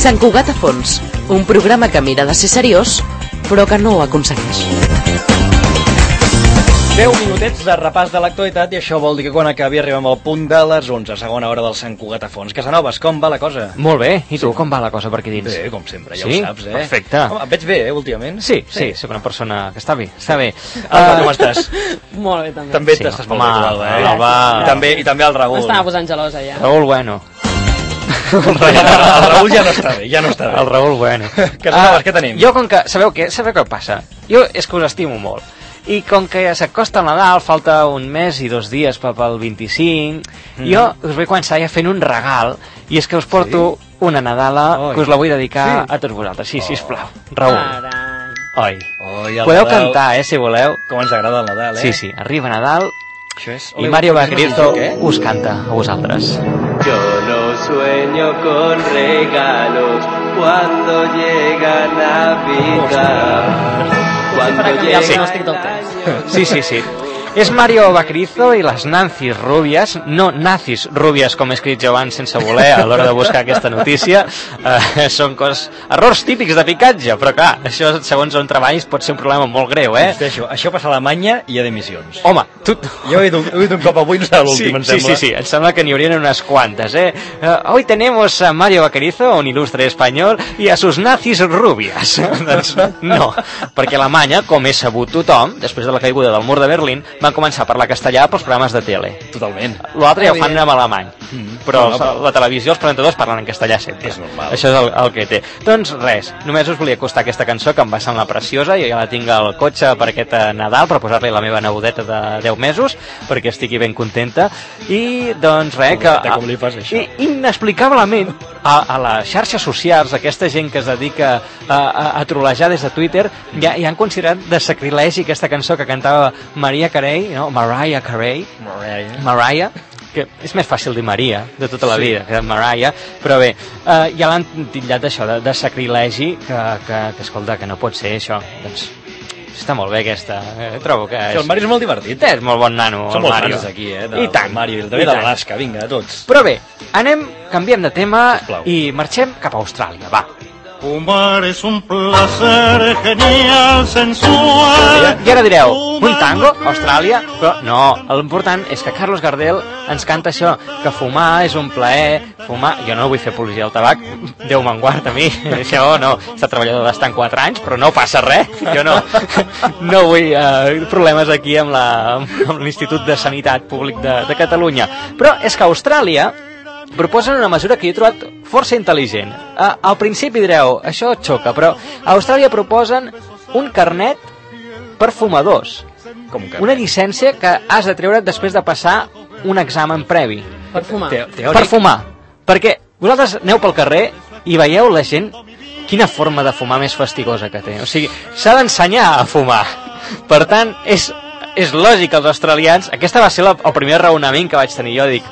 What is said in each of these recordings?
Sant Cugat a fons, un programa que mira de ser seriós, però que no ho aconsegueix. 10 minutets de repàs de l'actualitat i això vol dir que quan acabi arribem al punt de les 11, segona hora del Sant Cugat a fons. Casanovas, com va la cosa? Molt bé, i tu, com va la cosa per aquí dins? Bé, com sempre, ja sí? ho saps, Perfecte. Home, et veig bé, últimament? Sí, soc una persona que està bé, està bé. Alba, com estàs? Molt bé, també. També t'estàs molt bé, Alba, eh? Alba... I també el Raül. M'estava posant gelosa, ja. Raül Bueno. El Raül ja no està bé, El Raül Bueno. Casanovas, què tenim? Jo, com que... Sabeu què passa? Jo és que us estimo molt. I com que s'acosta el Nadal, falta un mes i 2 dies pel 25, jo us vull començar ja fent un regal, i és que us porto una Nadala que us la vull dedicar a tots vosaltres. Sí, sisplau. Raül. Oi. Podeu cantar, si voleu. Com ens agrada el Nadal, eh? Sí, arriba Nadal i Mario Vaquerizo us canta a vosaltres. Yo no sueño con regalos cuando llega Navidad. Sí. És Mario Vaquerizo i les Nancy Rubias, no Nazis Rubias, com he escrit jo abans sense voler a l'hora de buscar aquesta notícia. Són errors típics de picatge, però clar, això segons on treballis pot ser un problema molt greu, eh? Això passa a Alemanya i a d'emissions. Home, tu... Jo he dit un cop avui, no serà l'últim, em sembla. Sí, em sembla que n'hi haurien unes quantes, eh? Hoy tenemos a Mario Vaquerizo, un ilustre español, i a sus Nazis Rubias. Doncs no, perquè a Alemanya, com és sabut tothom, després de la caiguda del mur de Berlín, van començar a parlar castellà pels programes de tele. Totalment. L'altre ja ho fan en alemany, però la televisió, els presentadors parlen en castellà sempre. És normal. Això és el que té. Doncs res, només us volia acostar aquesta cançó que em va semblar preciosa, i ja la tinc al cotxe per aquest Nadal, per posar-li la meva nebodeta de 10 mesos, perquè estigui ben contenta, i doncs res, que... Com li fas això? Inexplicablement, a les xarxes socials, aquesta gent que es dedica a trolejar des de Twitter, ja han considerat de sacrilegi aquesta cançó que cantava Mariah Carey, no? Mariah Carey. Mariah, que és més fàcil dir Maria de tota la vida que Mariah, però bé, ja l'han titllat d'això, de sacrilegi, que escolta, que no pot ser això. Doncs està molt bé aquesta, trobo que... El Mario és molt divertit. És molt bon nano, Som el molts Mario. fans aquí, I tant. Mario, i també de l'Alaska, vinga, tots. Però bé, canviem de tema i marxem cap a Austràlia, va. Fumar es un placer genial, sensual. I ara direu, un tango, Austràlia? Però no, l'important és que Carlos Gardel ens canta això, que fumar és un plaer, fumar... Jo no vull fer apologia al tabac, Déu me'n guard a mi, això no, està treballador d'estant 4 anys, però no passa res, jo no vull problemes aquí amb l'Institut de Sanitat Públic de Catalunya. Però és que a Austràlia proposen una mesura que jo he trobat força intel·ligent. Al principi direu, això et xoca, però a Austràlia proposen un carnet per fumadors. Una llicència que has de treure després de passar un examen previ. Per fumar. Per fumar. Perquè vosaltres aneu pel carrer i veieu la gent quina forma de fumar més fastigosa que té. O sigui, s'ha d'ensenyar a fumar. Per tant, és lògic que els australians... Aquesta va ser el primer raonament que vaig tenir jo. Dic,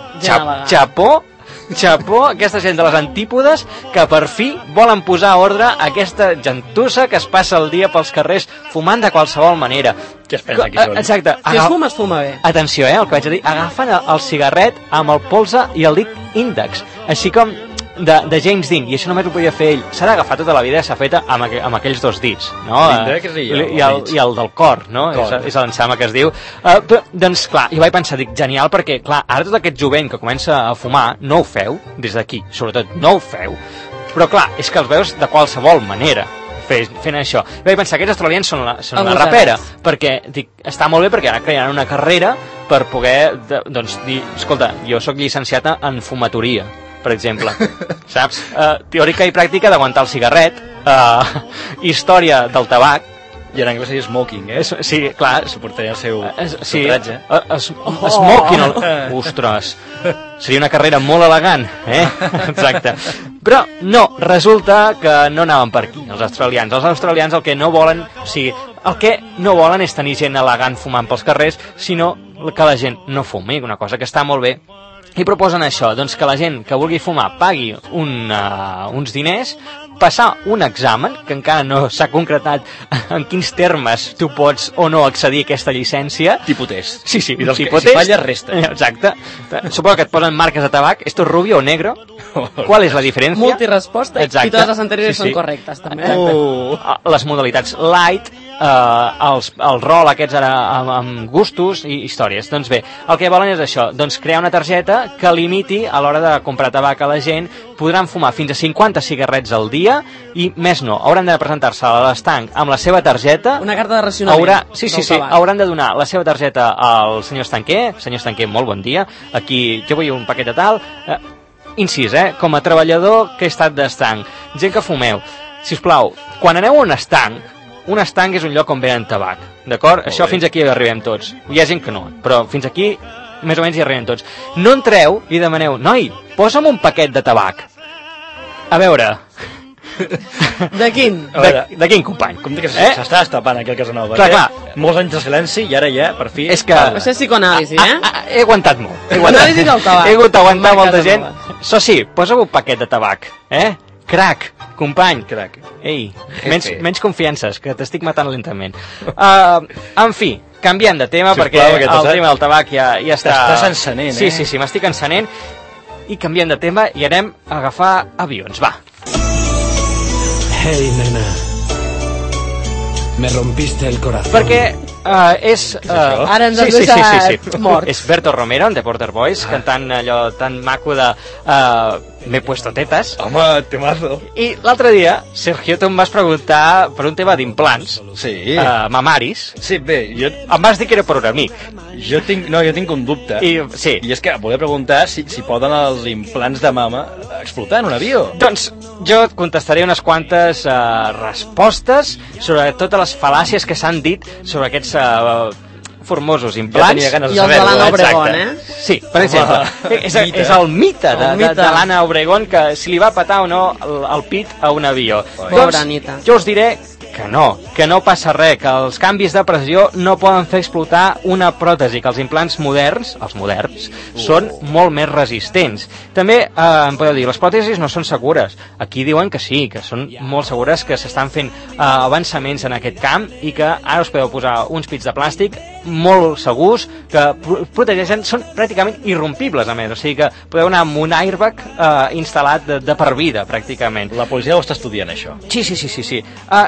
xapó, aquesta gent de les antípodes que per fi volen posar ordre a aquesta gentussa que es passa el dia pels carrers fumant de qualsevol manera. Què es pensa que són? Exacte. Si es fuma, es fuma bé. Atenció, el que vaig a dir. Agafen el cigarret amb el polze i el dit índex, així com de James Dean, i això només ho podia fer ell. S'ha d'agafar tota la vida, s'ha fet amb aquells 2 dits, no? I el del cor, no? És l'ensama que es diu. Doncs clar, i vaig pensar, dic, genial, perquè clar, ara tot aquest jovent que comença a fumar, no ho feu, des d'aquí, sobretot no ho feu, però clar, és que els veus de qualsevol manera fent això. I vaig pensar, aquests australians són la rapera, perquè dic, està molt bé perquè ara crearan una carrera per poder, doncs, dir, escolta, jo sóc llicenciat en fumatoria, per exemple, saps? Teòrica i pràctica d'aguantar el cigarret, història del tabac. I en anglès seria smoking, eh? Sí, clar. Suportaria el seu tratge. Smoking, ostres, seria una carrera molt elegant, eh? Exacte. Però no, resulta que no anaven per aquí, els australians. Els australians el que no volen, o sigui, el que no volen és tenir gent elegant fumant pels carrers, sinó que la gent no fumi, una cosa que està molt bé i proposen això, doncs que la gent que vulgui fumar pagui uns diners, passar un examen, que encara no s'ha concretat en quins termes tu pots o no accedir a aquesta llicència. Tipus test. Sí, I dels tipus que si test. falles, resta. Exacte. Suposo que et posen marques de tabac. ¿Esto es rubio o negro? ¿Cuál es la diferència? Multiresposta i totes les anteriors són correctes, també. Les modalitats light, el rol aquests ara amb gustos i històries. Doncs bé, el que volen és això, doncs crear una targeta que limiti a l'hora de comprar tabac a la gent. Podran fumar fins a 50 cigarrets al dia i més no, hauran de presentar-se a l'estanc amb la seva targeta. Una carta de racionament. Sí, hauran de donar la seva targeta al senyor estanquer. Senyor estanquer, molt bon dia, aquí jo vull un paquet de tal. Incís, com a treballador que he estat d'estanc, gent que fumeu, sisplau, quan aneu a un estanc és un lloc on venen tabac, d'acord? Això fins aquí hi arribem tots. Hi ha gent que no, però fins aquí més o menys hi arribem tots. No entreu i demaneu, noi, posa'm un paquet de tabac. A veure... De quin? De quin company? Com que s'està destapant aquí al Casanova. Clar. Molts anys de silenci i ara ja, per fi... És que... Això és psicoanàlisi, He aguantat molt. Anàlisi del tabac. He hagut d'aguantar molta gent. Soci, posa'm un paquet de tabac, Crac, company. Crac. Ei, menys confiances, que t'estic matant lentament. En fi, canviant de tema, perquè el tema del tabac ja està... T'estàs encenent, Sí, m'estic encenent. I canviant de tema i anem a agafar avions, va. Hey, nena. Me rompiste el corazón. Perquè és... Ara ens has deixat morts. És Berto Romero, en The Porter Boys, cantant allò tan maco de... M'he puesto tetas. Home, temazo. I l'altre dia, Sergio, tu em vas preguntar per un tema d'implants. Sí. Mamaris. Sí, bé, jo... Em vas dir que era per un amic. Jo tinc un dubte. I és que volia preguntar si poden els implants de mama explotar en un avió. Doncs jo et contestaré unes quantes respostes sobre totes les fal·làcies que s'han dit sobre aquests formosos implants. Ja tenia ganes de saber-ho. I els de l'Anna Obregón, Sí, per exemple. És el mite de l'Anna Obregón, que si li va petar o no el pit a un avió. Pobra Anita. Jo us diré que no passa res, que els canvis de pressió no poden fer explotar una pròtesi, que els implants moderns, els moderns, són molt més resistents. També em podeu dir, les pròtesis no són segures. Aquí diuen que sí, que són molt segures, que s'estan fent avançaments en aquest camp i que ara us podeu posar uns pits de plàstic molt segurs, que protegeixen, són pràcticament irrompibles, a més, o sigui que podeu anar amb un airbag instal·lat de per vida, pràcticament. La policia ho està estudiant, això. Sí.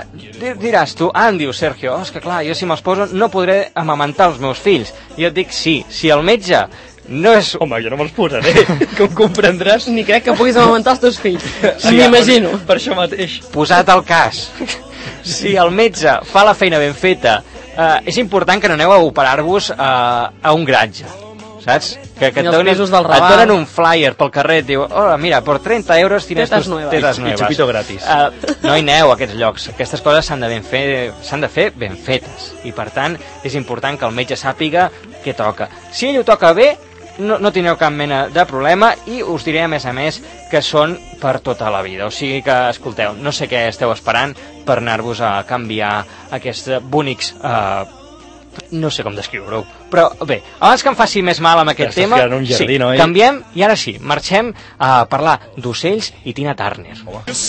Diràs tu, em diu Sergio, és que clar, jo si me'ls poso no podré amamantar els meus fills. I jo et dic, sí, si el metge no és... Home, jo no me'ls posaré, com comprendràs. Ni crec que puguis amamantar els teus fills. M'imagino. Per això mateix. Posat el cas, si el metge fa la feina ben feta, és important que no aneu a operar-vos a un garatge, saps? Que et donen un flyer pel carrer, et diu, mira, per 30 euros tienes tus tetas nuevas. I chupito gratis. No hi aneu a aquests llocs. Aquestes coses s'han de fer ben fetes. I per tant, és important que el metge sàpiga què toca. Si ell ho toca bé, no tindreu cap mena de problema i us diré a més que són per tota la vida. O sigui que, escolteu, no sé què esteu esperant per anar-vos a canviar aquests bonics... no sé com descriure-ho, però bé, abans que em faci més mal amb aquest tema, jardí, no, canviem i ara sí, marxem a parlar d'ocells i Tina Turner.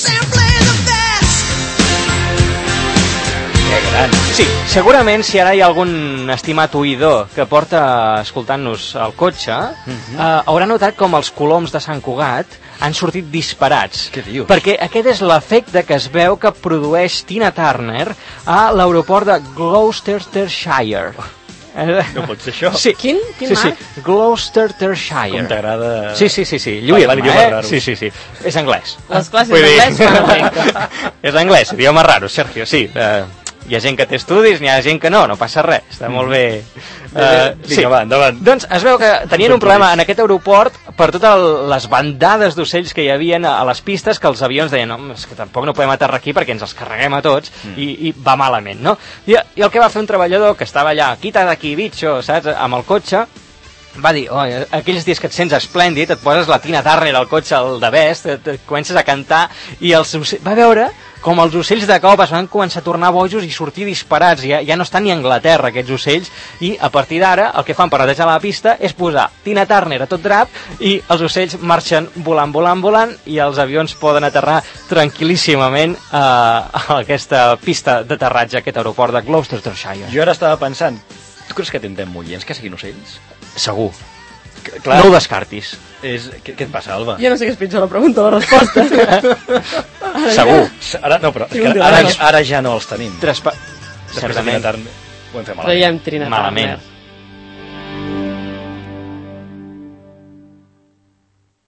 Que gran. Sí, segurament si ara hi ha algun estimat oïdor que porta escoltant-nos al cotxe, haurà notat com els coloms de Sant Cugat han sortit disparats. Què dius? Perquè aquest és l'efecte que es veu que produeix Tina Turner a l'aeroport de Gloucestershire. No pot ser això. Sí. Quin Sí, Gloucestershire. Com t'agrada... Sí. Lluir-me, Sí. És anglès. Les classes d'anglès fan efecte. És anglès, idioma raro, Sergio, sí. Hi ha gent que té estudis, n'hi ha gent que no passa res, està molt bé. Vinga, va, endavant. Doncs es veu que tenien un problema en aquest aeroport per totes les bandades d'ocells que hi havia a les pistes, que els avions deien, no, és que tampoc no podem aterrar aquí perquè ens els carreguem a tots, i va malament, no? I el que va fer un treballador que estava allà, quita d'aquí, bitxo, saps, amb el cotxe, va dir, aquells dies que et sents esplèndid, et poses la Tina Turner al cotxe de Best, et comences a cantar, i va veure com els ocells de cop es van començar a tornar bojos i sortir disparats, ja no estan ni a Anglaterra aquests ocells, i a partir d'ara el que fan per netejar la pista és posar Tina Turner a tot drap i els ocells marxen volant i els avions poden aterrar tranquil·líssimament a aquesta pista d'aterratge, aquest aeroport de Gloucestershire. Jo ara estava pensant, tu creus que tindrem moients que siguin ocells? Segur. Clar, no ho descartis. Què et passa, Alba? Jo no sé què és pitjor, la pregunta o la resposta. Segur. Ara ja no els tenim. Certament. Ho hem fet Però ja hem trinat. Malament.